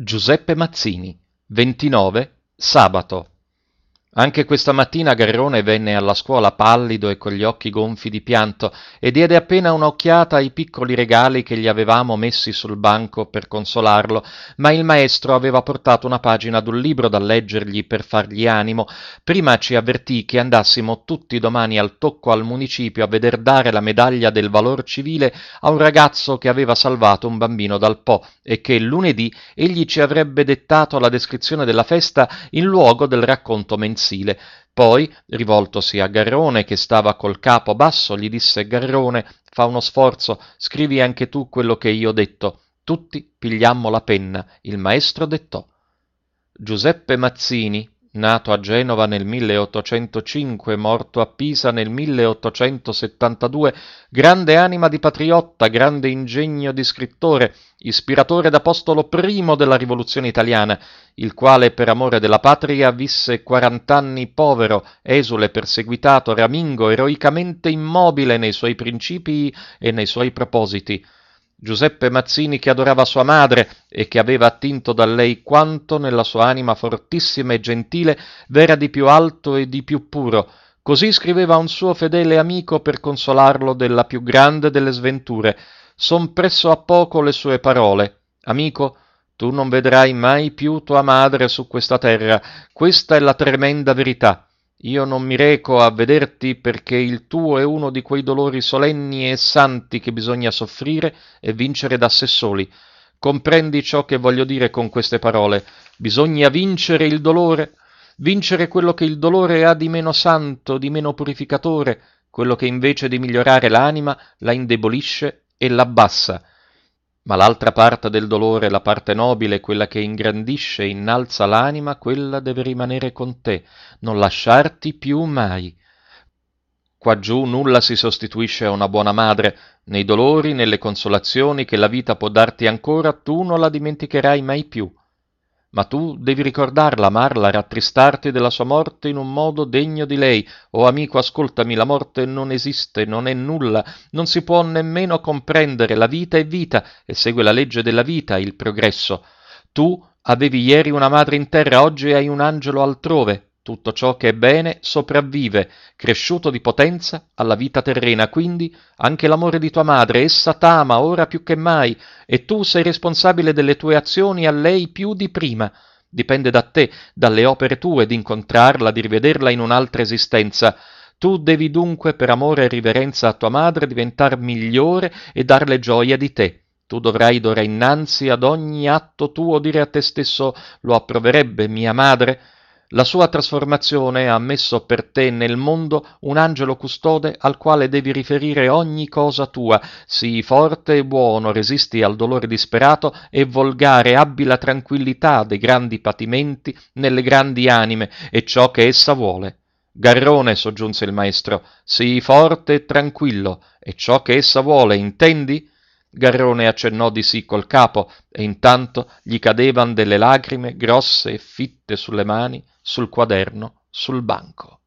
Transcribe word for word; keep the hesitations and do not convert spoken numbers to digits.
Giuseppe Mazzini, ventinove, sabato. Anche questa mattina Garrone venne alla scuola pallido e con gli occhi gonfi di pianto e diede appena un'occhiata ai piccoli regali che gli avevamo messi sul banco per consolarlo, ma il maestro aveva portato una pagina d'un libro da leggergli per fargli animo. Prima ci avvertì che andassimo tutti domani al tocco al municipio a veder dare la medaglia del valor civile a un ragazzo che aveva salvato un bambino dal Po e che lunedì egli ci avrebbe dettato la descrizione della festa in luogo del racconto mensile. Poi, rivoltosi a Garrone, che stava col capo basso, gli disse: Garrone, fa uno sforzo, scrivi anche tu quello che io ho detto. Tutti pigliammo la penna. Il maestro dettò. Giuseppe Mazzini, nato a Genova nel milleottocentocinque, morto a Pisa nel milleottocentosettantadue, grande anima di patriotta, grande ingegno di scrittore, ispiratore d'apostolo primo della rivoluzione italiana, il quale per amore della patria visse quarant'anni povero, esule, perseguitato, ramingo, eroicamente immobile nei suoi principii e nei suoi propositi. Giuseppe Mazzini che adorava sua madre e che aveva attinto da lei quanto nella sua anima fortissima e gentile v'era di più alto e di più puro. Così scriveva un suo fedele amico per consolarlo della più grande delle sventure. Son presso a poco le sue parole. Amico, tu non vedrai mai più tua madre su questa terra. Questa è la tremenda verità. Io non mi reco a vederti perché il tuo è uno di quei dolori solenni e santi che bisogna soffrire e vincere da sé soli. Comprendi ciò che voglio dire con queste parole? Bisogna vincere il dolore, vincere quello che il dolore ha di meno santo, di meno purificatore, quello che invece di migliorare l'anima la indebolisce e l'abbassa. Ma l'altra parte del dolore, la parte nobile, quella che ingrandisce e innalza l'anima, quella deve rimanere con te, non lasciarti più mai. Quaggiù nulla si sostituisce a una buona madre, nei dolori, nelle consolazioni che la vita può darti ancora, tu non la dimenticherai mai più. Ma tu devi ricordarla, amarla, rattristarti della sua morte in un modo degno di lei. Oh amico, ascoltami, la morte non esiste, non è nulla, non si può nemmeno comprendere, la vita è vita e segue la legge della vita, il progresso. Tu avevi ieri una madre in terra, oggi hai un angelo altrove. Tutto ciò che è bene sopravvive, cresciuto di potenza alla vita terrena, quindi anche l'amore di tua madre, essa t'ama ora più che mai, e tu sei responsabile delle tue azioni a lei più di prima. Dipende da te, dalle opere tue, di incontrarla, di rivederla in un'altra esistenza. Tu devi dunque, per amore e riverenza a tua madre, diventar migliore e darle gioia di te. Tu dovrai d'ora innanzi ad ogni atto tuo dire a te stesso: lo approverebbe mia madre? La sua trasformazione ha messo per te nel mondo un angelo custode al quale devi riferire ogni cosa tua. Sii forte e buono, resisti al dolore disperato e volgare abbi la tranquillità dei grandi patimenti nelle grandi anime e ciò che essa vuole. Garrone, soggiunse il maestro, sii forte e tranquillo, e ciò che essa vuole, intendi? Garrone accennò di sì col capo, e intanto gli cadevan delle lagrime grosse e fitte sulle mani, sul quaderno, sul banco.